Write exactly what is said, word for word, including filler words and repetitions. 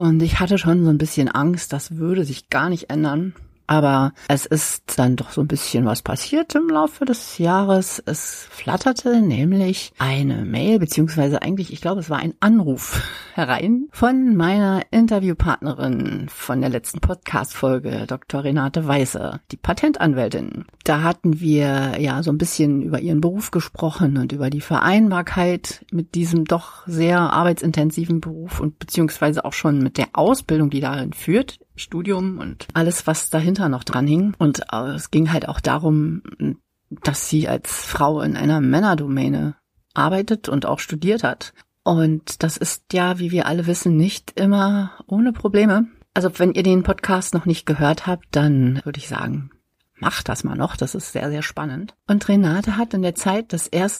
Und ich hatte schon so ein bisschen Angst, das würde sich gar nicht ändern. Aber es ist dann doch so ein bisschen was passiert im Laufe des Jahres. Es flatterte nämlich eine Mail, beziehungsweise eigentlich, ich glaube, es war ein Anruf herein von meiner Interviewpartnerin von der letzten Podcast-Folge, Doktor Renate Weiße, die Patentanwältin. Da hatten wir ja so ein bisschen über ihren Beruf gesprochen und über die Vereinbarkeit mit diesem doch sehr arbeitsintensiven Beruf und beziehungsweise auch schon mit der Ausbildung, die darin führt, Studium und alles, was dahinter noch dran hing. Und äh, es ging halt auch darum, dass sie als Frau in einer Männerdomäne arbeitet und auch studiert hat. Und das ist ja, wie wir alle wissen, nicht immer ohne Probleme. Also wenn ihr den Podcast noch nicht gehört habt, dann würde ich sagen, macht das mal noch. Das ist sehr, sehr spannend. Und Renate hat in der Zeit das erste